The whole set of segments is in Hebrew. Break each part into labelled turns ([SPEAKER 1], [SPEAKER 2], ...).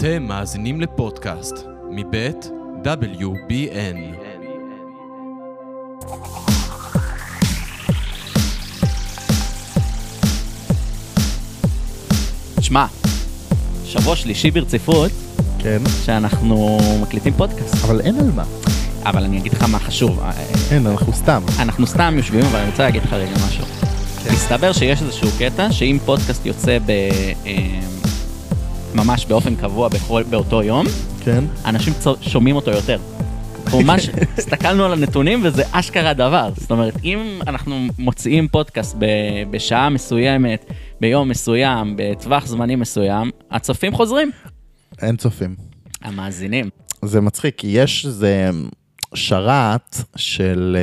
[SPEAKER 1] אתם מאזינים לפודקאסט מבית WBN.
[SPEAKER 2] שמע, שבוע שלישי ברציפות,
[SPEAKER 3] כן.
[SPEAKER 2] שאנחנו מקליטים פודקאסט.
[SPEAKER 3] אבל אין על מה.
[SPEAKER 2] אבל אני אגיד לך מה חשוב.
[SPEAKER 3] אין, אנחנו סתם.
[SPEAKER 2] אנחנו סתם יושבים, אבל אני רוצה להגיד לך רגע משהו. מסתבר שיש איזשהו קטע, שאם פודקאסט יוצא ממש באופן קבוע באותו יום,
[SPEAKER 3] כן.
[SPEAKER 2] אנשים שומעים אותו יותר. ממש הסתכלנו על הנתונים וזה אשכרה דבר. זאת אומרת, אם אנחנו מוציאים פודקאסט בשעה מסוימת, ביום מסוים, בטווח זמנים מסוים, הצופים חוזרים.
[SPEAKER 3] אין צופים.
[SPEAKER 2] המאזינים.
[SPEAKER 3] זה מצחיק, כי יש איזה שרת של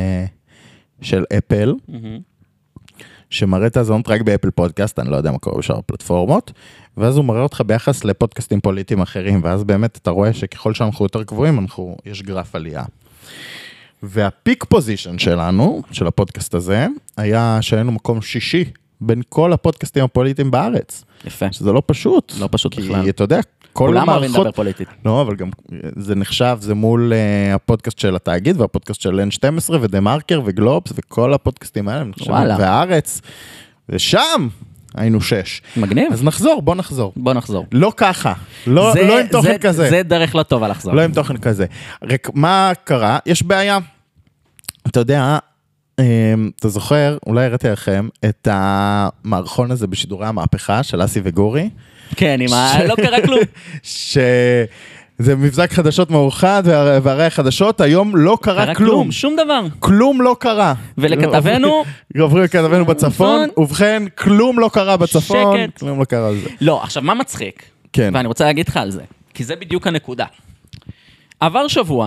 [SPEAKER 3] אפל, שמראה את הזונות רק באפל פודקאסט, אני לא יודע מה קורה בשאר הפלטפורמות, ואז הוא מראה אותך ביחס לפודקאסטים פוליטיים אחרים, ואז באמת אתה רואה שככל שאנחנו יותר קבועים, יש גרף עלייה. והפיק פוזישן שלנו, של הפודקאסט הזה, היה שהיינו מקום שישי, בין כל הפודקאסטים הפוליטיים בארץ.
[SPEAKER 2] יפה.
[SPEAKER 3] שזה לא פשוט.
[SPEAKER 2] לא פשוט בכלל.
[SPEAKER 3] כי אתה יודע,
[SPEAKER 2] כולם אוהבים לדבר פוליטית.
[SPEAKER 3] לא, אבל גם זה נחשב, זה מול הפודקאסט של התאגיד, והפודקאסט של N12 ודה מרקר וגלובס, וכל הפודקאסטים האלה, והארץ, ושם היינו 6.
[SPEAKER 2] מגניב.
[SPEAKER 3] אז נחזור, בוא נחזור. לא ככה, לא עם תוכן כזה.
[SPEAKER 2] זה דרך לא טובה לחזור.
[SPEAKER 3] לא עם תוכן כזה. רק מה קרה? יש בעיה. אתה יודע, אתה זוכר, אולי הראיתי לכם, את המערכון הזה בשידורי המהפכה של אסי וגורי?
[SPEAKER 2] כן, לא קרה כלום.
[SPEAKER 3] שזה מבזק חדשות מאוחד, והרי החדשות, היום לא קרה כלום.
[SPEAKER 2] שום דבר.
[SPEAKER 3] כלום לא קרה.
[SPEAKER 2] ולכתבנו?
[SPEAKER 3] עוברים לכתבנו בצפון, ובכן, כלום לא קרה בצפון.
[SPEAKER 2] שקט.
[SPEAKER 3] כלום לא קרה על זה.
[SPEAKER 2] לא, עכשיו, מה מצחיק?
[SPEAKER 3] כן.
[SPEAKER 2] ואני רוצה להגיד לך על זה, כי זה בדיוק הנקודה. עבר שבוע,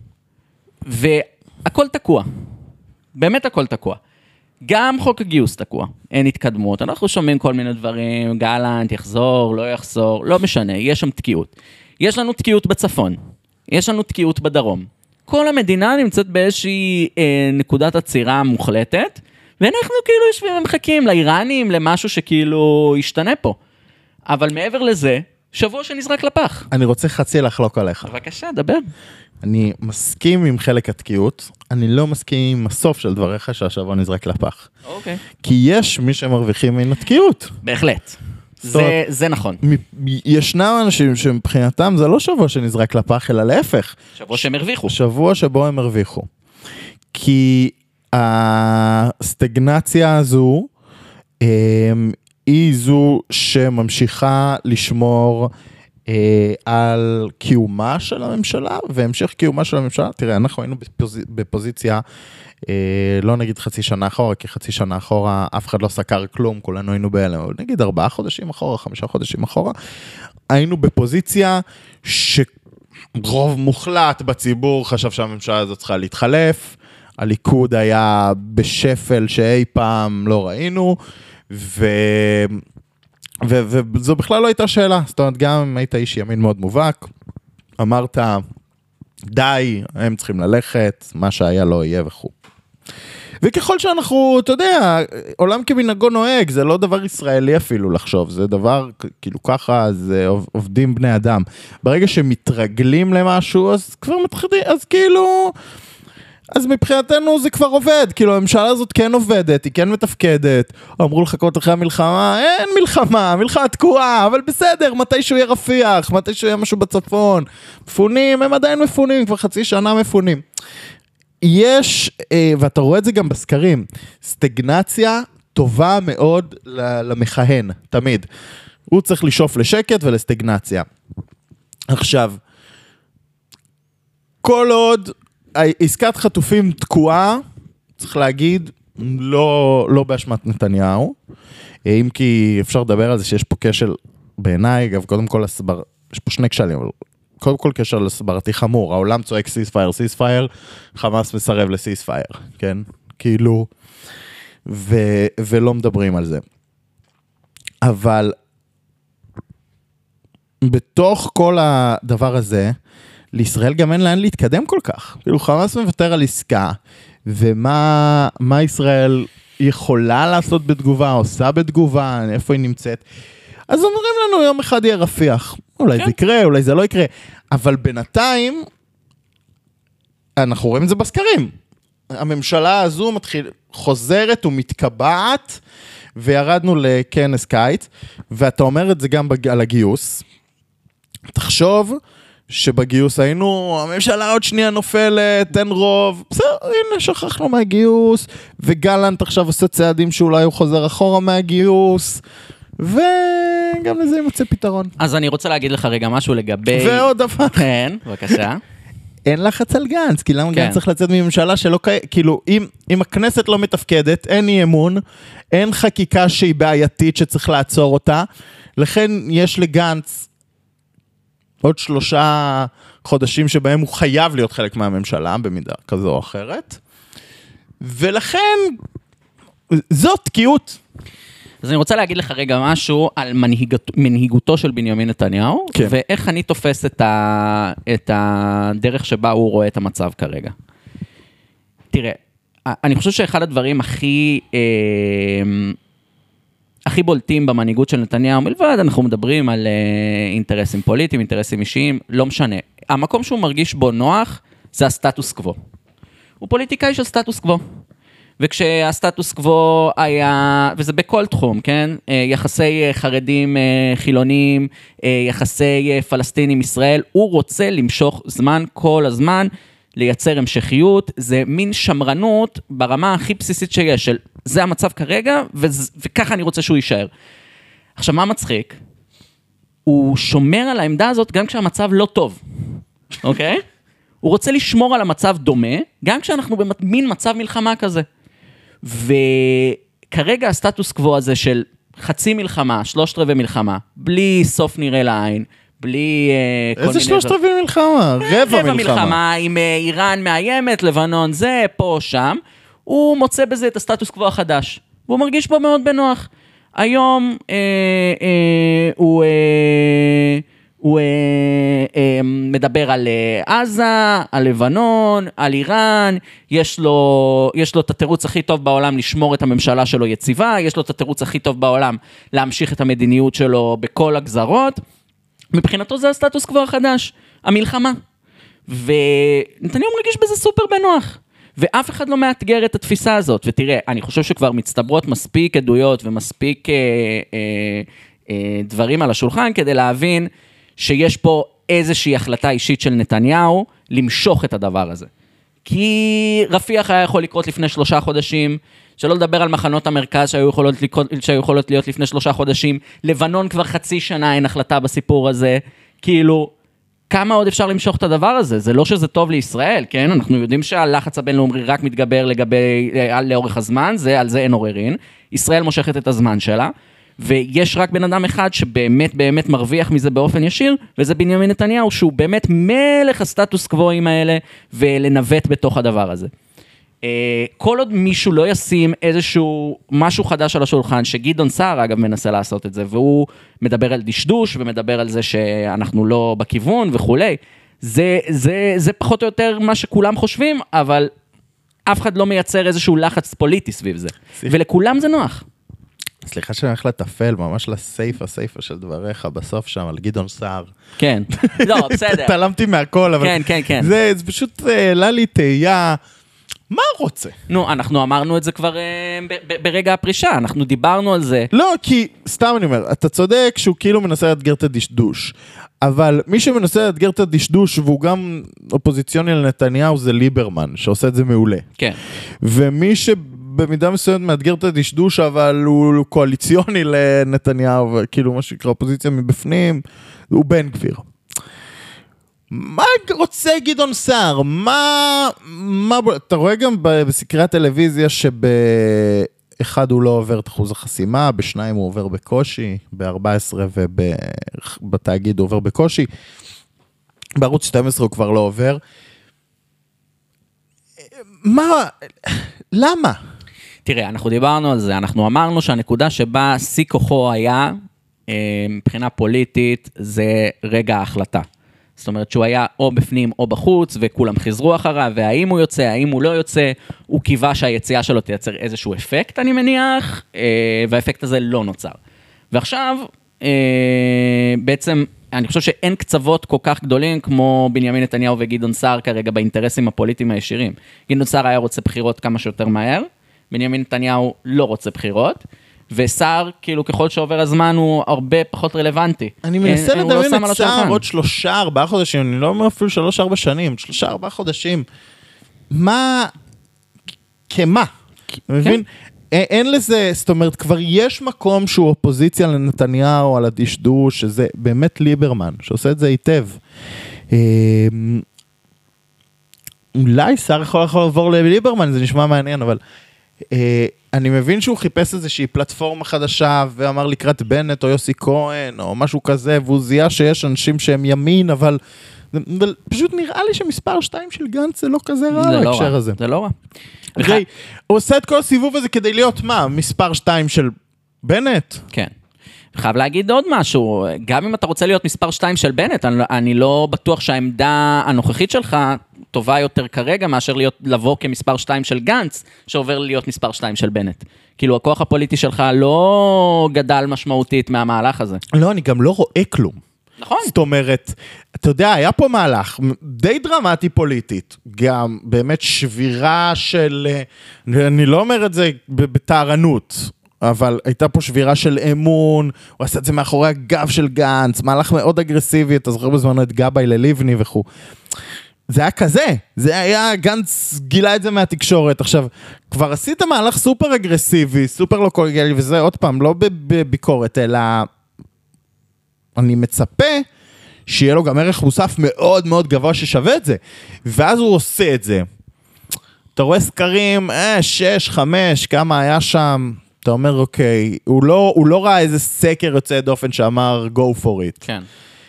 [SPEAKER 2] והכל תקוע. באמת הכל תקוע. גם חוק הגיוס תקוע, אין התקדמות, אנחנו שומעים כל מיני דברים, גלנט יחזור, לא יחזור, לא משנה, יש שם תקיעות. יש לנו תקיעות בצפון, יש לנו תקיעות בדרום. כל המדינה נמצאת באיזושהי נקודת עצירה מוחלטת, ואנחנו כאילו יושבים ומחכים לאיראנים, למשהו שכאילו ישתנה פה. אבל מעבר לזה, שבוע שנזרק לפח.
[SPEAKER 3] אני רוצה חצי לחלוק עליך.
[SPEAKER 2] בבקשה, דבר.
[SPEAKER 3] אני מסכים עם חלק התקיעות, אני לא מסכים עם הסוף של דבריך שהשבוע נזרק לפח.
[SPEAKER 2] אוקיי.
[SPEAKER 3] כי יש מי שמרוויחים מן התקיעות.
[SPEAKER 2] בהחלט. זה נכון.
[SPEAKER 3] ישנם אנשים שמבחינתם זה לא שבוע שנזרק לפח, אלא להפך.
[SPEAKER 2] שבוע שהם הרוויחו.
[SPEAKER 3] שבוע שבו הם הרוויחו. כי הסטגנציה הזו, היא זו שממשיכה לשמור על קיומה של הממשלה, והמשך קיומה של הממשלה. תראה, אנחנו היינו בפוזיציה, לא נגיד חצי שנה אחורה, כי חצי שנה אחורה אף אחד לא סקר כלום, כולנו היינו בהלם, נגיד 4 חודשים אחורה, 5 חודשים אחורה, היינו בפוזיציה שרוב מוחלט בציבור חשב שהממשלה הזאת צריכה להתחלף, הליכוד היה בשפל שאי פעם לא ראינו, וזו בכלל לא הייתה שאלה, זאת אומרת, גם אם היית איש ימין מאוד מובהק, אמרת, די, הם צריכים ללכת, מה שהיה לא יהיה וכו'. וככל שאנחנו, אתה יודע, עולם כמנהגו נוהג, זה לא דבר ישראלי אפילו לחשוב, זה דבר, כאילו ככה, זה עובדים בני אדם. ברגע שמתרגלים למשהו, אז כבר מתחילים, אז כאילו, אז מבחינתנו זה כבר עובד, כאילו הממשלה הזאת כן עובדת, היא כן מתפקדת, אמרו לחכות אחרי המלחמה, אין מלחמה, מלחמה תקועה, אבל בסדר, מתישהו יהיה רפיח, מתישהו יהיה משהו בצפון, מפונים, הם עדיין מפונים, כבר חצי שנה מפונים. יש, ואתה רואה את זה גם בסקרים, סטגנציה טובה מאוד למכהן, תמיד. הוא צריך לשאוף לשקט ולסטגנציה. עכשיו, כל עוד עסקת חטופים תקועה, צריך להגיד, לא באשמת נתניהו, אם כי אפשר לדבר על זה שיש פה כשל בעיניי, אגב, קודם כל יש פה 2 כשלים, אבל קודם כל כשל הסברתי חמור, העולם צועק סיספייר, חמאס מסרב לסיספייר, כן? כאילו, ולא מדברים על זה. אבל בתוך כל הדבר הזה, לישראל גם אין לאן להתקדם כל כך. כאילו חמאס מוותר על עסקה, ומה ישראל יכולה לעשות בתגובה, עושה בתגובה, איפה היא נמצאת. אז אומרים לנו יום אחד יהיה רפיח. אולי זה יקרה, אולי זה לא יקרה, אבל בינתיים, אנחנו רואים את זה בסקרים. הממשלה הזו חוזרת ומתקבעת, וירדנו לכנס קיץ, ואתה אומר את זה גם על הגיוס. תחשוב שבגיוס היינו, הממשלה עוד שנייה נופלת, אין רוב, בסדר, הנה שכחנו מהגיוס, וגלנט עכשיו עושה צעדים שאולי הוא חוזר אחורה מהגיוס, וגם לזה ימצא פתרון.
[SPEAKER 2] אז אני רוצה להגיד לך רגע משהו לגבי...
[SPEAKER 3] ועוד דבר.
[SPEAKER 2] כן, בבקשה.
[SPEAKER 3] אין לחץ על גנץ, כי למה גנץ צריך לצאת מממשלה שלא, כאילו, אם הכנסת לא מתפקדת, אין אי אמון, אין חקיקה שהיא בעייתית שצריך לעצור אותה, לכן יש לגנץ עוד 3 חודשים שבהם הוא חייב להיות חלק מהממשלה, במידה כזו או אחרת, ולכן זאת תקיעות.
[SPEAKER 2] אז אני רוצה להגיד לך רגע משהו על מנהיגותו של בנימין נתניהו, כן. ואיך אני תופס את הדרך שבה הוא רואה את המצב כרגע. תראה, אני חושב שאחד הדברים הכי בולטים במנהיגות של נתניהו, מלבד אנחנו מדברים על אינטרסים פוליטיים, אינטרסים אישיים, לא משנה. המקום שהוא מרגיש בו נוח, זה הסטטוס קוו. הוא פוליטיקאי של סטטוס קוו. וכשהסטטוס קוו היה, וזה בכל תחום, כן? יחסי חרדים חילונים, יחסי פלסטינים ישראל, הוא רוצה למשוך זמן כל הזמן, לייצר המשכיות, זה מין שמרנות ברמה הכי בסיסית שיש, של זה המצב כרגע, וככה אני רוצה שהוא יישאר. עכשיו, מה מצחיק? הוא שומר על העמדה הזאת גם כשהמצב לא טוב, אוקיי? הוא רוצה לשמור על המצב דומה, גם כשאנחנו במין מצב מלחמה כזה. וכרגע הסטטוס קוו הזה של חצי מלחמה, 3/4 מלחמה, בלי סוף נראה לעין, בלי כל מיני...
[SPEAKER 3] איזה 3/4 מלחמה? רבע
[SPEAKER 2] מלחמה, עם איראן מאיימת, לבנון זה, פה, שם. הוא מוצא בזה את הסטטוס קוו החדש. והוא מרגיש בו מאוד בנוח. היום הוא מדבר על עזה, על לבנון, על איראן, יש לו את התירוץ הכי טוב בעולם לשמור את הממשלה שלו יציבה, יש לו את התירוץ הכי טוב בעולם להמשיך את המדיניות שלו בכל הגזרות, מבחינתו זה הסטטוס קוו החדש, המלחמה. ונתניהו מרגיש בזה סופר בנוח, ואף אחד לא מאתגר את התפיסה הזאת, ותראה, אני חושב שכבר מצטברות מספיק עדויות ומספיק דברים על השולחן כדי להבין שיש פה איזושהי החלטה אישית של נתניהו למשוך את הדבר הזה. כי רפיח היה יכול לקרות לפני 3 חודשים, שלא לדבר על מחנות המרכז שהיו יכולות להיות לפני 3 חודשים, לבנון כבר חצי שנה אין החלטה בסיפור הזה, כאילו, כמה עוד אפשר למשוך את הדבר הזה? זה לא שזה טוב לישראל, כן? אנחנו יודעים שהלחץ הבינלאומי רק מתגבר לאורך הזמן, על זה אין עוררין, ישראל מושכת את הזמן שלה, ויש רק בן אדם אחד שבאמת באמת מרוויח מזה באופן ישיר, וזה בנימין נתניהו, שהוא באמת מלך הסטטוס קוואים האלה, ולנווט בתוך הדבר הזה. כל עוד מישהו לא ישים איזשהו משהו חדש על השולחן, שגדעון סער אגב מנסה לעשות את זה, והוא מדבר על דשדוש, ומדבר על זה שאנחנו לא בכיוון וכולי, זה פחות או יותר מה שכולם חושבים, אבל אף אחד לא מייצר איזשהו לחץ פוליטי סביב זה, ולכולם זה נוח.
[SPEAKER 3] סליחה שאני הולך לטפל ממש לסייפה של דבריך בסוף שם על גדעון סער.
[SPEAKER 2] כן, לא, בסדר.
[SPEAKER 3] תלמתי מהכל, אבל
[SPEAKER 2] כן.
[SPEAKER 3] זה פשוט העלה לי תהייה, מה רוצה?
[SPEAKER 2] נו, אנחנו אמרנו את זה כבר ברגע הפרישה, אנחנו דיברנו על זה.
[SPEAKER 3] לא, כי, סתם אני אומר, אתה צודק שהוא כאילו מנסה לאתגר את הדשדוש, אבל מי שמנסה לאתגר את הדשדוש, והוא גם אופוזיציוני לנתניהו, זה ליברמן, שעושה את זה מעולה.
[SPEAKER 2] כן.
[SPEAKER 3] ומי במידה מסוימת מאתגר את הדשדוש, אבל הוא קואליציוני לנתניהו, וכאילו מה שנקרא אופוזיציה מבפנים, הוא בן גביר. מה רוצה גדעון סער? אתה רואה גם בסקרי הטלוויזיה שבאחד הוא לא עובר את אחוז החסימה, בשניים הוא עובר בקושי, ב-14 ובתאגיד הוא עובר בקושי, בערוץ 12 הוא כבר לא עובר. למה?
[SPEAKER 2] תראה, אנחנו דיברנו על זה, אנחנו אמרנו שהנקודה שבה שיא כוחו היה, מבחינה פוליטית, זה רגע ההחלטה. זאת אומרת שהוא היה או בפנים או בחוץ, וכולם חזרו אחריו, והאם הוא יוצא, האם הוא לא יוצא, הוא קיווה שהיציאה שלו תייצר איזשהו אפקט, אני מניח, והאפקט הזה לא נוצר. ועכשיו, בעצם אני חושב שאין קצוות כל כך גדולים כמו בנימין נתניהו וגדעון סער כרגע באינטרסים הפוליטיים הישירים. גדעון סער היה רוצה בחירות כמה שיותר מהר, בנימין נתניהו לא רוצה בחירות, וסער, כאילו ככל שעובר הזמן הוא הרבה פחות רלוונטי.
[SPEAKER 3] אני מנסה לדמיין את סער עוד 3-4 חודשים, אני לא אומר אפילו 3-4 שנים, 3-4 חודשים. מה? כמה? מבין? אין לזה, זאת אומרת, כבר יש מקום שהוא אופוזיציה לנתניהו על הדשדוש, שזה באמת ליברמן, שעושה את זה היטב. אולי שר יכול לעבור לליברמן, זה נשמע מעניין, אבל אני מבין שהוא חיפש איזושהי פלטפורמה חדשה, ואמר לקראת בנט או יוסי כהן, או משהו כזה, והוא זיהה שיש אנשים שהם ימין, אבל פשוט נראה לי שמספר 2 של גנץ זה לא כזה רע בהקשר הזה.
[SPEAKER 2] זה לא רע.
[SPEAKER 3] הוא עושה את כל הסיבוב הזה כדי להיות מה? מספר 2 של בנט?
[SPEAKER 2] כן. חייב להגיד עוד משהו, גם אם אתה רוצה להיות מספר 2 של בנט, אני לא בטוח שהעמדה הנוכחית שלך טובה יותר כרגע, מאשר לבוא כמספר 2 של גנץ, שעובר להיות מספר 2 של בנט. כאילו, הכוח הפוליטי שלך לא גדל משמעותית מהמהלך הזה.
[SPEAKER 3] לא, אני גם לא רואה כלום.
[SPEAKER 2] נכון.
[SPEAKER 3] זאת אומרת, אתה יודע, היה פה מהלך די דרמטי פוליטית, גם באמת שבירה של, אני לא אומר את זה בתערנות, אבל הייתה פה שבירה של אמון, הוא עשה את זה מאחורי הגב של גנץ, מהלך מאוד אגרסיבי, אתה זוכר בזמנו את גבאי לליבני וכו'. זה היה כזה, זה היה, גנץ גילה את זה מהתקשורת. עכשיו, כבר עשית מהלך סופר אגרסיבי, סופר לא קולגיאלי, וזה עוד פעם, לא בביקורת, אלא אני מצפה שיהיה לו גם ערך מוסף מאוד מאוד גבוה ששווה את זה. ואז הוא עושה את זה. אתה רואה סקרים, 6, 5, כמה היה שם, אתה אומר, אוקיי, הוא לא ראה איזה סקר יוצא דופן שאמר, go for it.
[SPEAKER 2] כן.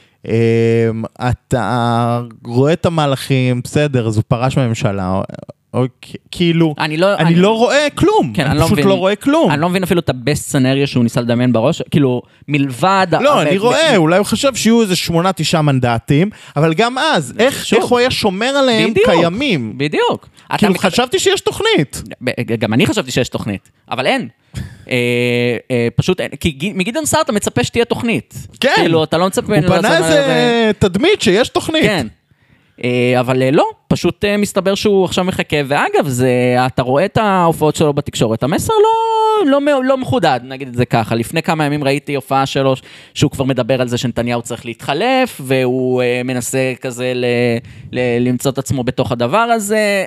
[SPEAKER 3] אתה רואה את המהלכים, בסדר, אז הוא פרש מהממשלה, כאילו, אני לא רואה כלום, אני פשוט לא רואה כלום.
[SPEAKER 2] אני לא מבין אפילו את הבסט סנריו שהוא ניסה לדמיין בראש, כאילו, מלבד...
[SPEAKER 3] לא, אני רואה, אולי הוא חשב שיהיו איזה 8-9 מנדטים, אבל גם אז, איך הוא היה שומר עליהם קיימים?
[SPEAKER 2] בדיוק.
[SPEAKER 3] כאילו, חשבתי שיש תוכנית.
[SPEAKER 2] גם אני חשבתי שיש תוכנית, אבל אין. פשוט אין, כי מגדעון סער אתה מצפה שתהיה תוכנית.
[SPEAKER 3] כן.
[SPEAKER 2] כאילו, אתה לא מצפה...
[SPEAKER 3] הוא פנה איזה תדמית שיש תוכנית.
[SPEAKER 2] כן. אבל לא, פשוט מסתבר שהוא עכשיו מחכה, ואגב, אתה רואה את ההופעות שלו בתקשורת, המסר לא מחודד, נגיד את זה ככה. לפני כמה ימים ראיתי הופעה שלו, שהוא כבר מדבר על זה שנתניהו צריך להתחלף, והוא מנסה כזה למצוא את עצמו בתוך הדבר הזה.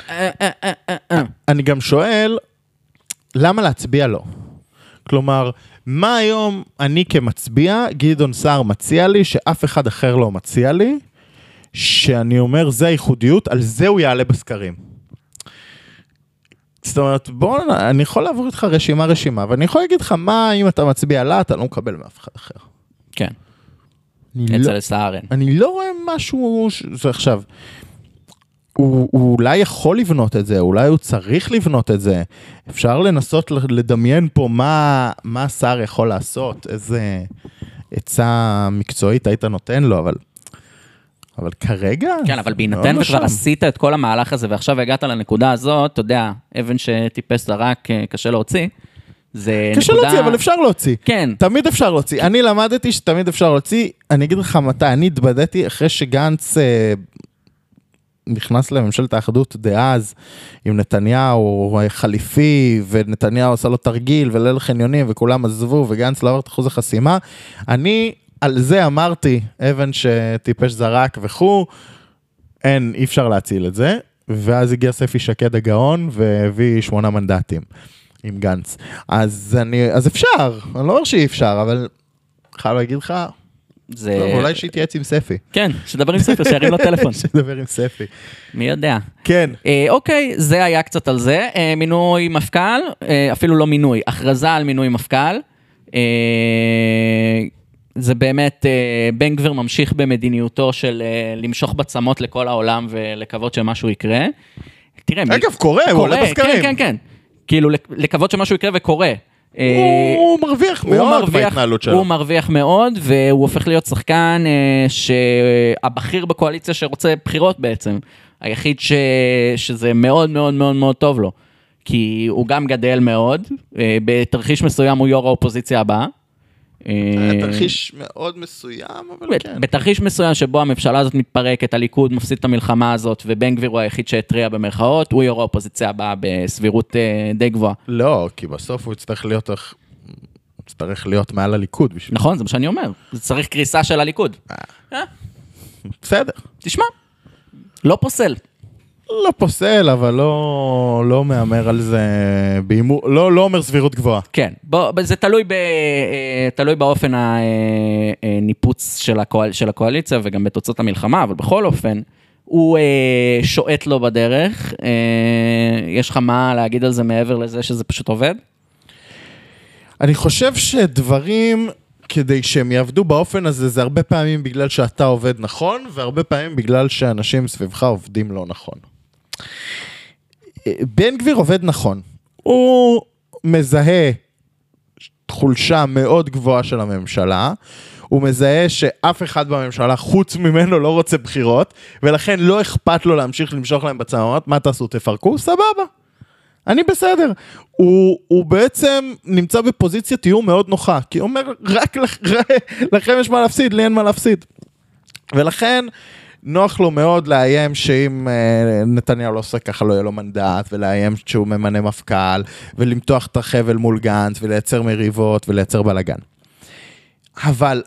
[SPEAKER 3] אני גם שואל, למה להצביע לו? כלומר, מה היום אני כמצביע, גדעון סער מציע לי, שאף אחד אחר לא מציע לי, שאני אומר, זה הייחודיות, על זה הוא יעלה בסקרים. זאת אומרת, אני יכול לעבור איתך רשימה, ואני יכול להגיד לך, מה אם אתה מצביע לה, אתה לא מקבל מאף אחד אחר.
[SPEAKER 2] כן. אצל סער אין.
[SPEAKER 3] אני לא רואה משהו, זה עכשיו, הוא אולי יכול לבנות את זה, אולי הוא צריך לבנות את זה, אפשר לנסות לדמיין פה מה סער יכול לעשות, איזה עצה מקצועית היית נותן לו, אבל כרגע...
[SPEAKER 2] כן, אבל בהינתן וכבר עשית את כל המהלך הזה, ועכשיו הגעת לנקודה הזאת, אתה יודע, אבן שטיפס זרק קשה להוציא, זה
[SPEAKER 3] קשה להוציא, אבל אפשר להוציא.
[SPEAKER 2] כן.
[SPEAKER 3] תמיד אפשר להוציא. אני למדתי שתמיד אפשר להוציא, אני אגיד לך מתי, אני התבדתי אחרי שגנץ נכנס לממשלת האחדות דאז, עם נתניהו חליפי, ונתניהו עשה לו תרגיל, וליל חניונים, וכולם עזבו, וגנץ לא עבר את אחוז החסימה. אני על זה אמרתי, אבן שטיפש זרק וכו', אי אפשר להציל את זה, ואז הגיע ספי שקד הגאון, והביא 8 מנדטים עם גנץ. אז אפשר, אני לא אומר שאי אפשר, אבל חייב להגיד לך, אולי שיתייעץ עם ספי.
[SPEAKER 2] כן, שדבר עם ספי, שירים לו טלפון.
[SPEAKER 3] שדבר עם ספי.
[SPEAKER 2] מי יודע.
[SPEAKER 3] כן.
[SPEAKER 2] אוקיי, זה היה קצת על זה. מינוי מפכ"ל, אפילו לא מינוי, הכרזה על מינוי מפכ"ל. זה באמת, בן גביר ממשיך במדיניותו של למשוך בצמות לכל העולם ולקוות שמשהו יקרה. תראה,
[SPEAKER 3] אגב, קורה, הוא עולה בסקרים.
[SPEAKER 2] כן, כן. כאילו, לקוות שמשהו יקרה וקורה.
[SPEAKER 3] הוא מרוויח מאוד בהתנהלות שלו.
[SPEAKER 2] הוא מרוויח מאוד, והוא הופך להיות שחקן שהבכיר בקואליציה שרוצה בחירות בעצם. היחיד שזה מאוד מאוד מאוד מאוד טוב לו. כי הוא גם גדל מאוד, בתרחיש מסוים הוא יו"ר האופוזיציה הבאה,
[SPEAKER 3] תרחיש מאוד מסוים, אבל כן.
[SPEAKER 2] בתרחיש מסוים שבו הממשלה הזאת מתפרקת, הליכוד מפסיד את המלחמה הזאת, ובן גביר הוא היחיד שהטריע במרכאות, הוא יו"ר האופוזיציה הבאה בסבירות די גבוהה.
[SPEAKER 3] לא, כי בסוף הוא יצטרך להיות מעל הליכוד.
[SPEAKER 2] נכון, זה מה שאני אומר. זה צריך קריסה של הליכוד.
[SPEAKER 3] בסדר.
[SPEAKER 2] תשמע, לא פוסל.
[SPEAKER 3] לא פוסל, אבל לא מאמר על זה, לא אומר סבירות גבוהה.
[SPEAKER 2] כן, זה תלוי באופן הניפוץ של הקואליציה, וגם בתוצאות המלחמה, אבל בכל אופן, הוא שועט לו בדרך. יש לך מה להגיד על זה מעבר לזה שזה פשוט עובד?
[SPEAKER 3] אני חושב שדברים, כדי שהם יעבדו באופן הזה, זה הרבה פעמים בגלל שאתה עובד נכון, והרבה פעמים בגלל שאנשים סביבך עובדים לא נכון. בן גביר עובד נכון. הוא מזהה חולשה מאוד גבוהה של הממשלה, הוא מזהה שאף אחד בממשלה חוץ ממנו לא רוצה בחירות, ולכן לא אכפת לו להמשיך למשוך להם בצמאות. מה תעשו? תפרקו? סבבה. אני בסדר. הוא בעצם נמצא בפוזיציית איום מאוד נוחה, כי הוא אומר, רק לכם יש מה להפסיד, לי אין מה להפסיד. ולכן נוח לו מאוד לאיים שאם נתניהו לא עושה ככה לא יהיה לו מנדט, ולאיים שהוא ממנה מפכ"ל, ולמתוח את החבל מול גנץ, ולייצר מריבות, ולייצר בלגן. אבל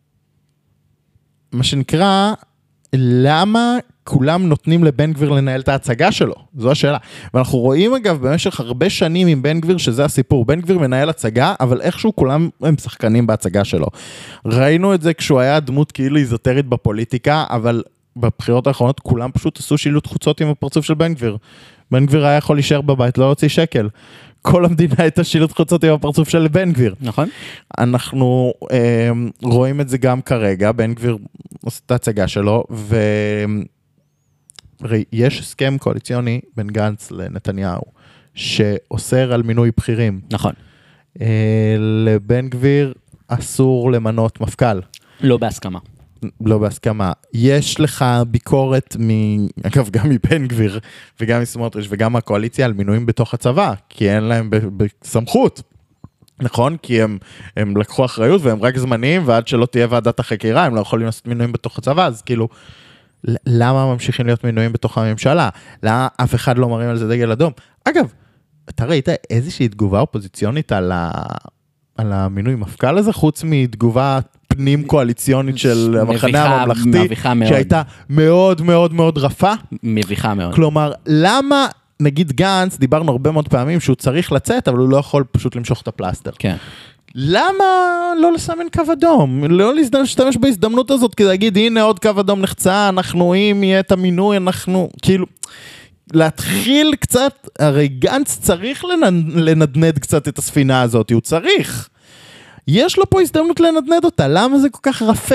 [SPEAKER 3] מה שנקרא, למה כולם נותנים לבן גביר לנהל את ההצגה שלו? זו השאלה. ואנחנו רואים אגב במשך הרבה שנים עם בן גביר שזה הסיפור. בן גביר מנהל הצגה, אבל איכשהו כולם הם שחקנים בהצגה שלו. ראינו את זה כשהוא היה דמות כאילו איזוטרית בפוליטיקה, אבל בבחירות האחרונות כולם פשוט עשו שילוט חוצות עם הפרצוף של בן גביר. בן גביר היה יכול להישאר בבית, לא להוציא שקל. כל המדינה הייתה שילוט חוצות עם הפרצוף של בן גביר.
[SPEAKER 2] נכון.
[SPEAKER 3] אנחנו רואים את זה גם כרגע, בן גביר עושה את ההצגה שלו, ויש הסכם קואליציוני בין גנץ לנתניהו, שאוסר על מינוי בכירים.
[SPEAKER 2] נכון.
[SPEAKER 3] לבן גביר אסור למנות מפכ"ל.
[SPEAKER 2] לא בהסכמה.
[SPEAKER 3] לא בהסכמה. יש לך ביקורת, אגב, גם מבן גביר, וגם מסמוטריץ' וגם מהקואליציה, על מינויים בתוך הצבא, כי אין להם בסמכות. נכון? כי הם לקחו אחריות, והם רק זמניים, ועד שלא תהיה ועדת החקירה, הם לא יכולים לעשות מינויים בתוך הצבא, אז כאילו, למה ממשיכים להיות מינויים בתוך הממשלה? למה אף אחד לא מרים על זה דגל אדום? אגב, אתה ראית איזושהי תגובה אופוזיציונית על המינוי מפכ"ל הזה, חוץ מתגובה פנים קואליציונית של המחנה הממלכתי, שהייתה מאוד מאוד מאוד רפה.
[SPEAKER 2] מביכה מאוד.
[SPEAKER 3] כלומר, למה, נגיד גנץ, דיברנו הרבה מאוד פעמים שהוא צריך לצאת, אבל הוא לא יכול פשוט למשוך את הפלסטר.
[SPEAKER 2] כן.
[SPEAKER 3] למה לא לסמן קו אדום? לא להשתמש בהזדמנות הזאת, כדי להגיד, הנה עוד קו אדום נחצה, אנחנו, אם יהיה את המינוי, אנחנו, כאילו, להתחיל קצת, הרי גנץ צריך לנדנד קצת את הספינה הזאת, הוא צריך. יש לו פה הזדמנות לנדנד אותה, למה זה כל כך רפה?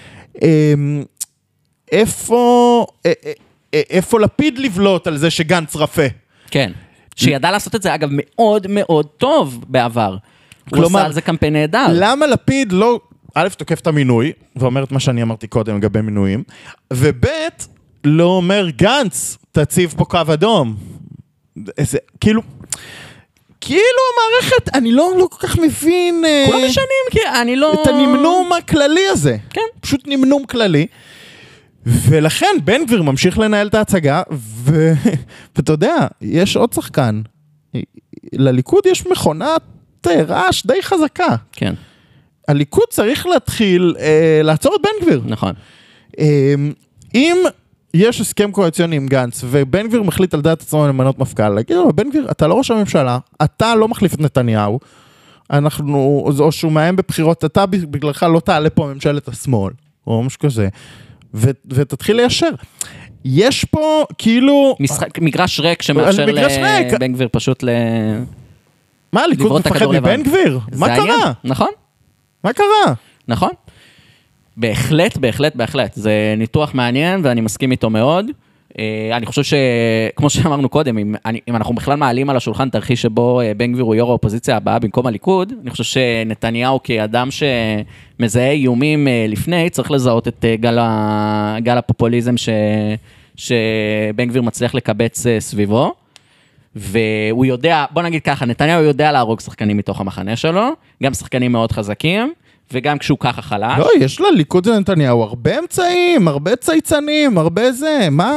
[SPEAKER 3] איפה לפיד לבלוט על זה שגנץ רפה?
[SPEAKER 2] כן, שידע לעשות את זה אגב מאוד מאוד טוב בעבר. הוא עושה על זה קמפיין נהדר.
[SPEAKER 3] למה לפיד לא, א', תוקף את המינוי, ואומר את מה שאני אמרתי קודם לגבי מינויים, וב', לא אומר גנץ, תציב פה קו אדום. איזה, כאילו המערכת, אני לא כל כך מבין
[SPEAKER 2] כולם משנים, כי אני לא...
[SPEAKER 3] את הנמנום הכללי הזה.
[SPEAKER 2] כן.
[SPEAKER 3] פשוט נמנום כללי. ולכן בן גביר ממשיך לנהל את ההצגה, ואתה יודע, יש עוד שחקן. לליכוד יש מכונת רעש די חזקה.
[SPEAKER 2] כן.
[SPEAKER 3] הליכוד צריך להתחיל לעצור את בן גביר.
[SPEAKER 2] נכון.
[SPEAKER 3] אם יש הסכם קואליציוני עם גנץ, ובן גביר מחליט על דעת עצמו למנות מפכ"ל, להגיד לו, בן גביר, אתה לא ראש הממשלה, אתה לא מחליף את נתניהו, או שהוא מאיים בבחירות, אתה בגללך לא תעלה פה ממשלת השמאל, או משהו כזה, ותתחיל ליישר. יש פה כאילו...
[SPEAKER 2] מגרש ריק שמאפשר לבן גביר פשוט
[SPEAKER 3] מה, הליכוד מפחד מבן גביר? מה קרה?
[SPEAKER 2] נכון.
[SPEAKER 3] מה קרה?
[SPEAKER 2] נכון. בהחלט, בהחלט, בהחלט. זה ניתוח מעניין ואני מסכים איתו מאוד. אני חושב שכמו שאמרנו קודם, אם אנחנו בכלל מעלים על השולחן תרחיש שבו בן גביר הוא יו"ר האופוזיציה הבאה במקום הליכוד, אני חושב שנתניהו כאדם שמזהה איומים לפני, צריך לזהות את גל הפופוליזם שבן גביר מצליח לקבץ סביבו. והוא יודע, בוא נגיד ככה, נתניהו יודע להרוג שחקנים מתוך המחנה שלו, גם שחקנים מאוד חזקים, וגם כשהוא ככה חלש.
[SPEAKER 3] לא, יש לליכוד ונתניהו הרבה אמצעים, הרבה צייצנים, הרבה זה, מה...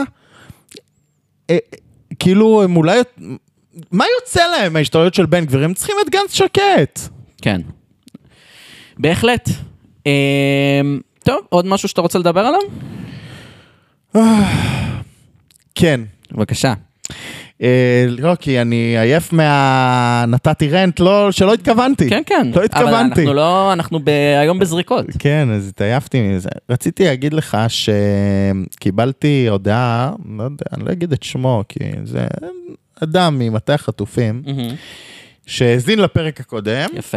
[SPEAKER 3] כאילו, הם אולי... מה יוצא להם מההשתלטות של בן גביר? הם צריכים את גנץ שקט.
[SPEAKER 2] כן. בהחלט. טוב, עוד משהו שאתה רוצה לדבר עליו?
[SPEAKER 3] כן.
[SPEAKER 2] בבקשה.
[SPEAKER 3] לא, כי אני עייף נתתי רנט, שלא התכוונתי.
[SPEAKER 2] כן, כן.
[SPEAKER 3] לא התכוונתי.
[SPEAKER 2] אבל אנחנו היום בזריקות.
[SPEAKER 3] כן, אז התעייפתי מזה. רציתי להגיד לך שקיבלתי הודעה, לא יודע, אני לא אגיד את שמו, כי זה אדם ממטה החטופים, שהזין לפרק הקודם.
[SPEAKER 2] יפה.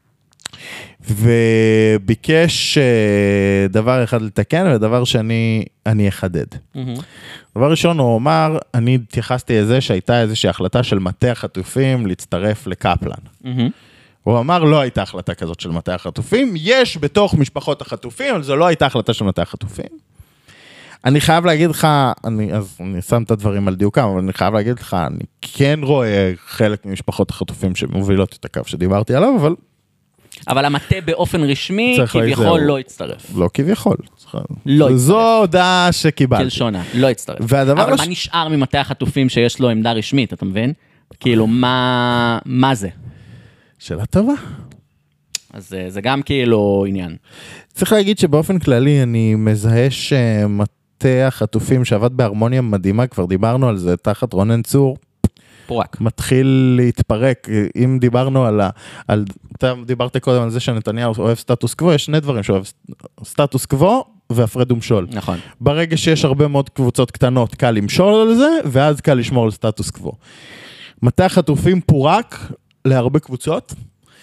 [SPEAKER 3] וביקש דבר אחד לתקן, ודבר שני, אני אחדד. דבר ראשון, הוא אמר, אני התייחסתי לזה שהייתה איזושהי החלטה של מטה החטופים להצטרף לקפלן. הוא אמר, לא הייתה החלטה כזאת של מטה החטופים, יש בתוך משפחות החטופים, אבל זו לא הייתה החלטה של מטה החטופים. אני חייב להגיד לך, אז אני שם את הדברים על דיוקם, אבל אני חייב להגיד לך, אני כן רואה חלק ממשפחות החטופים שמובילות את הקו שדיברתי עליו,
[SPEAKER 2] אבל המטה באופן רשמי כביכול לא יצטרף.
[SPEAKER 3] לא כביכול.
[SPEAKER 2] לא יצטרף.
[SPEAKER 3] זו הודעה שקיבלתי.
[SPEAKER 2] כלשונה, לא יצטרף. אבל מה נשאר ממטה החטופים שיש לו עמדה רשמית, אתה מבין? כאילו, מה זה?
[SPEAKER 3] שאלה טובה.
[SPEAKER 2] אז זה גם כאילו עניין.
[SPEAKER 3] צריך להגיד שבאופן כללי אני מזהה שמטה החטופים שעבד בהרמוניה מדהימה, כבר דיברנו על זה, תחת רונן צור,
[SPEAKER 2] פורק.
[SPEAKER 3] מתחיל להתפרק. אם דיברנו אתה דיברת קודם על זה שנתניהו אוהב סטטוס קוו, יש שני דברים שאוהב סטטוס קוו והפרד ומשול.
[SPEAKER 2] נכון.
[SPEAKER 3] ברגע שיש הרבה מאוד קבוצות קטנות, קל למשול על זה, ואז קל לשמור על סטטוס קוו. מטה החטופים פורק להרבה קבוצות,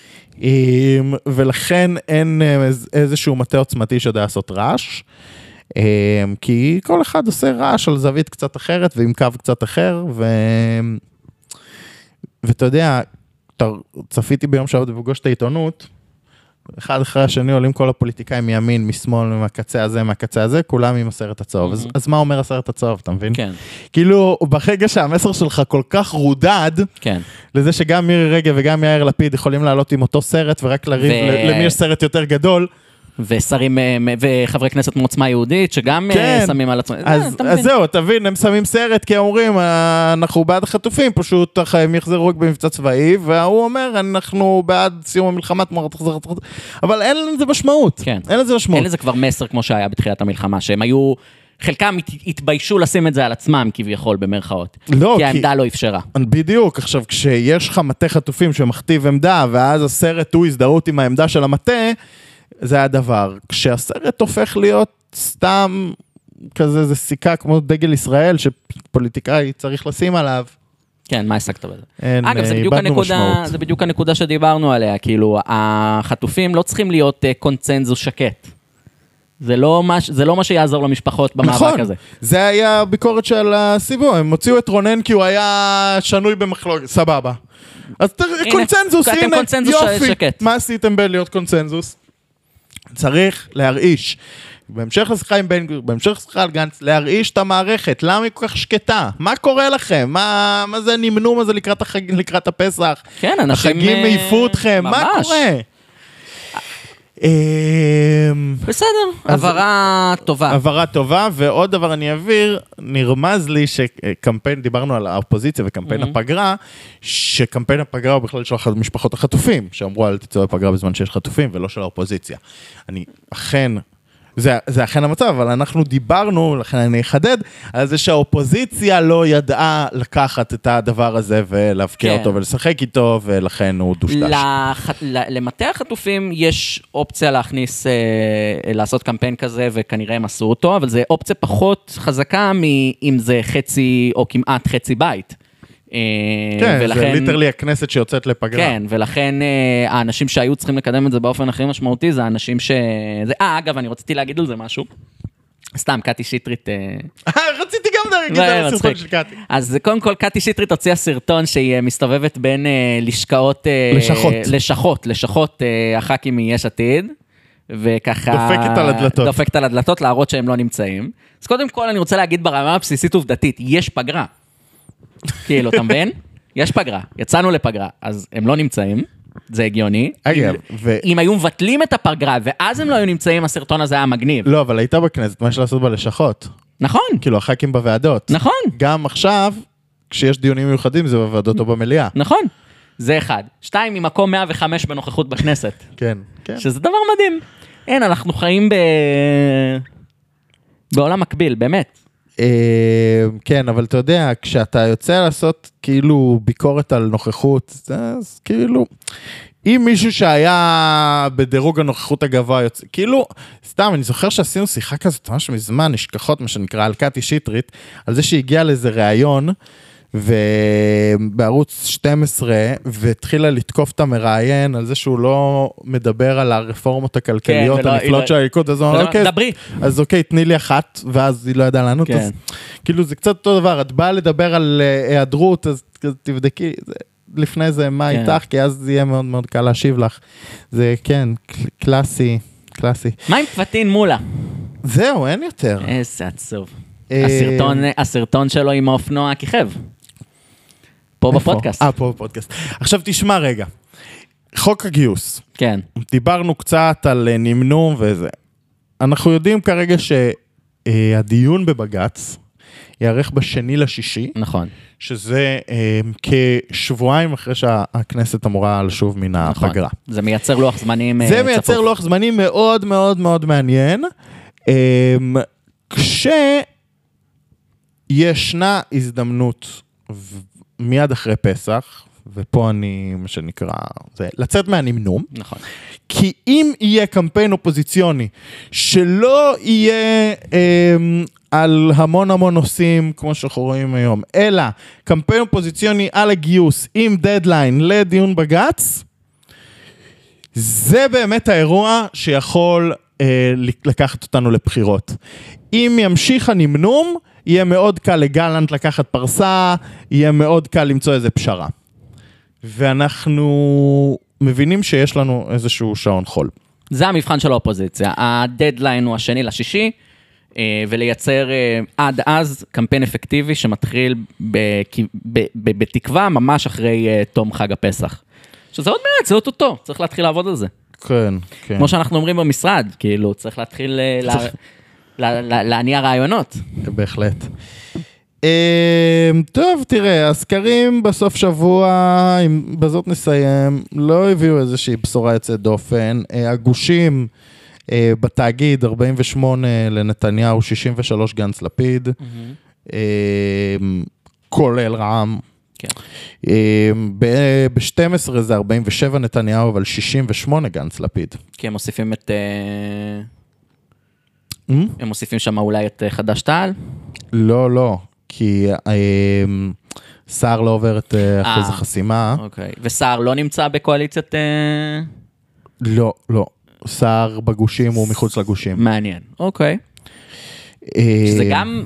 [SPEAKER 3] ולכן אין איזשהו מטה עוצמתי שיודע לעשות רעש, כי כל אחד עושה רעש על זווית קצת אחרת, ועם קו קצת אחר, ואתה יודע, צפיתי ביום שבת בפגוש את העיתונות, אחד אחרי השני עולים כל הפוליטיקאים מימין, משמאל, מהקצה הזה, כולם עם הסרט הצהוב. אז מה אומר הסרט הצהוב, אתה מבין?
[SPEAKER 2] כן.
[SPEAKER 3] כאילו, ברגע שהמסר שלך כל כך רודד,
[SPEAKER 2] כן.
[SPEAKER 3] לזה שגם מירי רגב וגם יאיר לפיד יכולים לעלות עם אותו סרט, ורק לריב למי יש סרט יותר גדול.
[SPEAKER 2] ושרים, וחברי כנסת מעוצמה יהודית, שגם שמים על עצמם.
[SPEAKER 3] אז זהו, תבין, הם שמים סרט, כי אומרים, אנחנו בעד החטופים, פשוט הם יחזרו רק במבצע צבאי, והוא אומר, אנחנו בעד סיום המלחמה, אבל אין לזה משמעות.
[SPEAKER 2] כן.
[SPEAKER 3] אין לזה משמעות.
[SPEAKER 2] אין לזה כבר מסר כמו שהיה בתחילת המלחמה, שהם היו, חלקם התביישו לשים את זה על עצמם, כביכול, במרכאות.
[SPEAKER 3] לא,
[SPEAKER 2] כי העמדה לא אפשרה.
[SPEAKER 3] בדיוק, עכשיו, כשיש לך מטה חטופים שמכתיב עמדה, ואז הסרט הוא הזדהות עם העמדה של המטה, זה הדבר. כשהסרט הופך להיות סתם כזה, זה סיכה כמו דגל ישראל, שפוליטיקאי צריך לשים עליו.
[SPEAKER 2] כן, מה השגת בזה? אגב, זה בדיוק הנקודה שדיברנו עליה, כאילו, החטופים לא צריכים להיות קונצנזוס שקט. זה לא מה שיעזור למשפחות במאבק הזה.
[SPEAKER 3] זה היה ביקורת של הסיבוב, הם הוציאו את רונן כי הוא היה שנוי במחלוקת, סבבה. אז קונצנזוס, הנה, יופי. מה עשיתם בלהיות קונצנזוס? צריך להרעיש. בהמשך לשיחה עם בן גביר, בהמשך לשיחה על גנץ, להרעיש את המערכת. למה היא כל כך שקטה? מה קורה לכם? מה זה נמנו? מה זה לקראת הפסח?
[SPEAKER 2] כן, אנשים...
[SPEAKER 3] החגים מעיפו אתכם? מה קורה?
[SPEAKER 2] בסדר, הבהרה טובה.
[SPEAKER 3] הבהרה טובה, ועוד דבר אני אעביר, נרמז לי שקמפיין, דיברנו על האופוזיציה וקמפיין הפגרה, שקמפיין הפגרה הוא בכלל של משפחות החטופים, שאמרו אל תצאו לפגרה בזמן שיש חטופים, ולא של האופוזיציה. אני אכן... זה אכן המצב, אבל אנחנו דיברנו, לכן אני אחדד, על זה שהאופוזיציה לא ידעה לקחת את הדבר הזה ולהפקיע אותו ולשחק איתו, ולכן הוא דושדש.
[SPEAKER 2] למטה החטופים יש אופציה להכניס, לעשות קמפיין כזה, וכנראה הם עשו אותו, אבל זה אופציה פחות חזקה מאם זה חצי או כמעט חצי בית.
[SPEAKER 3] כן, זה ליטרלי הכנסת שיוצאת לפגרה.
[SPEAKER 2] כן, ולכן האנשים שהיו צריכים לקדם את זה באופן הכי משמעותי, זה האנשים ש... אגב, אני רציתי להגיד על זה משהו. סתם, קטי שטרית...
[SPEAKER 3] רציתי גם להגיד על הסרטון של קטי.
[SPEAKER 2] אז קודם כל, קטי שטרית הוציאה סרטון שהיא מסתובבת בין לשכות הח"כים מיש עתיד, וככה... דופקת על הדלתות, להראות שהם לא נמצאים. אז קודם כל, אני רוצה להגיד ברמה הבסיסית עובדתית, יש פגרה. כאילו, אתה מבין? יש פגרה, יצאנו לפגרה, אז הם לא נמצאים. זה הגיוני.
[SPEAKER 3] אגב,
[SPEAKER 2] אם היו מבטלים את הפגרה, ואז הם לא היו נמצאים, הסרטון הזה היה מגניב.
[SPEAKER 3] לא, אבל היית בכנסת, מה יש לעשות בלשכות?
[SPEAKER 2] נכון.
[SPEAKER 3] כאילו, הח"כים בוועדות.
[SPEAKER 2] נכון.
[SPEAKER 3] גם עכשיו, כשיש דיונים מיוחדים, זה בוועדות או במליאה.
[SPEAKER 2] נכון. זה אחד. 2, ממקום 105 בנוכחות בכנסת.
[SPEAKER 3] כן, כן.
[SPEAKER 2] שזה דבר מדהים. אין, אנחנו חיים בעולם מקביל, באמת.
[SPEAKER 3] כן, אבל אתה יודע, כשאתה יוצא לעשות כאילו ביקורת על נוכחות, אז כאילו, אם מישהו שהיה בדירוג הנוכחות הגבוה יוצא, כאילו, סתם, אני זוכר שעשינו שיחה כזאת ממש מזמן, נשכחות, מה שנקרא, על קטי שטרית, על זה שהגיעה לאיזה ראיון, ובערוץ 12, והתחילה לתקוף את המראיין על זה שהוא לא מדבר על הרפורמות הכלכליות הנפלאות של הליכוד, אז הוא אומר, אז אוקיי, תני לי אחת, ואז היא לא ידעה לענות, אז כאילו זה קצת אותו דבר, את באה לדבר על היעדרות, אז תבדקי, לפני זה מה איתך, כי אז זה יהיה מאוד מאוד קל להשיב לך, זה כן, קלאסי.
[SPEAKER 2] מה עם פטין מולה?
[SPEAKER 3] זהו, אין יותר.
[SPEAKER 2] איזה עצוב. הסרטון שלו עם האופנוע כיכב. פה בפודקאסט.
[SPEAKER 3] פה בפודקאסט. עכשיו תשמע רגע. חוק הגיוס.
[SPEAKER 2] כן.
[SPEAKER 3] דיברנו קצת על נמנום וזה. אנחנו יודעים כרגע שהדיון בבגץ יערך ב2/6.
[SPEAKER 2] נכון.
[SPEAKER 3] שזה כשבועיים אחרי שהכנסת אמורה לשוב מן הפגרה.
[SPEAKER 2] זה מייצר לוח זמנים
[SPEAKER 3] צפוף. זה מייצר לוח זמנים מאוד מאוד מאוד מעניין. כשישנה הזדמנות מיד אחרי פסח, ופה אני, מה שנקרא, זה לצאת מהנמנום.
[SPEAKER 2] נכון.
[SPEAKER 3] כי אם יהיה קמפיין אופוזיציוני, שלא יהיה על המון המון נושאים, כמו שאנחנו רואים היום, אלא קמפיין אופוזיציוני על הגיוס, עם דדליין לדיון בגץ, זה באמת האירוע שיכול לקחת אותנו לבחירות. אם ימשיך הנמנום, יהיה מאוד קל לגלנט לקחת פרסה, יהיה מאוד קל למצוא איזה פשרה. ואנחנו מבינים שיש לנו איזשהו שעון חול.
[SPEAKER 2] זה המבחן של האופוזיציה. הדדליין הוא 2/6, ולייצר עד אז קמפיין אפקטיבי שמתחיל בתקווה ממש אחרי תום חג הפסח. שזה עוד מעט, זה אותו, צריך להתחיל לעבוד על זה.
[SPEAKER 3] כן, כן.
[SPEAKER 2] כמו שאנחנו אומרים במשרד, כאילו, צריך להתחיל להניע רעיונות.
[SPEAKER 3] בהחלט. טוב, תראה, הסקרים בסוף שבוע, בזאת נסיים, לא הביאו איזושהי בשורה יוצאת דופן. הגושים בתאגיד, 48 לנתניהו, 63 גנץ לפיד, כולל רע"מ. ב-12 זה 47 נתניהו, אבל 68 גנץ לפיד.
[SPEAKER 2] כי הם מוסיפים הם מוסיפים שם אולי את חד"ש תע"ל?
[SPEAKER 3] לא, לא. כי סער לא עובר את אחוז החסימה.
[SPEAKER 2] אוקיי. וסער לא נמצא בקואליציית...
[SPEAKER 3] לא, לא. סער בגושים הוא מחוץ לגושים.
[SPEAKER 2] מעניין. אוקיי. שזה גם...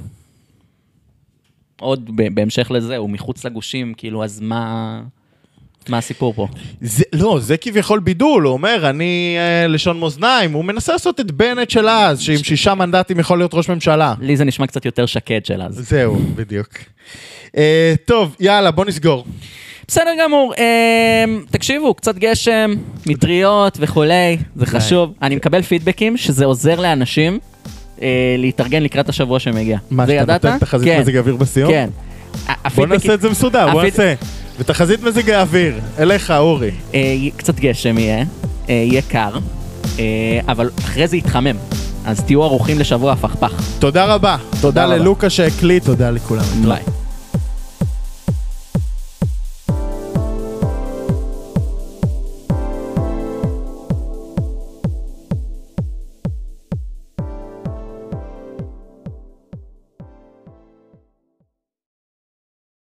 [SPEAKER 2] עוד בהמשך לזה, הוא מחוץ לגושים, כאילו, אז מה הסיפור פה?
[SPEAKER 3] לא, זה כביכול בידול, הוא אומר, אני לשון מאזניים, הוא מנסה לעשות את בנט של אז, שעם 6 מנדטים יכול להיות ראש ממשלה.
[SPEAKER 2] לי זה נשמע קצת יותר שקט של אז.
[SPEAKER 3] זהו, בדיוק. טוב, יאללה, בוא נסגור.
[SPEAKER 2] בסדר גמור, תקשיבו, קצת גשם, מטריות וכולי, זה חשוב. אני מקבל פידבקים שזה עוזר לאנשים להתארגן לקראת השבוע שמגיע.
[SPEAKER 3] מה, שאתה נותן תחזית מזג האוויר בסיום?
[SPEAKER 2] כן.
[SPEAKER 3] בוא נעשה את זה מסודר, בוא נעשה. ותחזית מזג האוויר, אליך, אורי.
[SPEAKER 2] קצת גשם יהיה קר, אבל אחרי זה יתחמם. אז תהיו ערוכים לשבוע הפכפך.
[SPEAKER 3] תודה רבה. תודה ללוקה שהקליט, תודה לכולם.
[SPEAKER 2] ביי.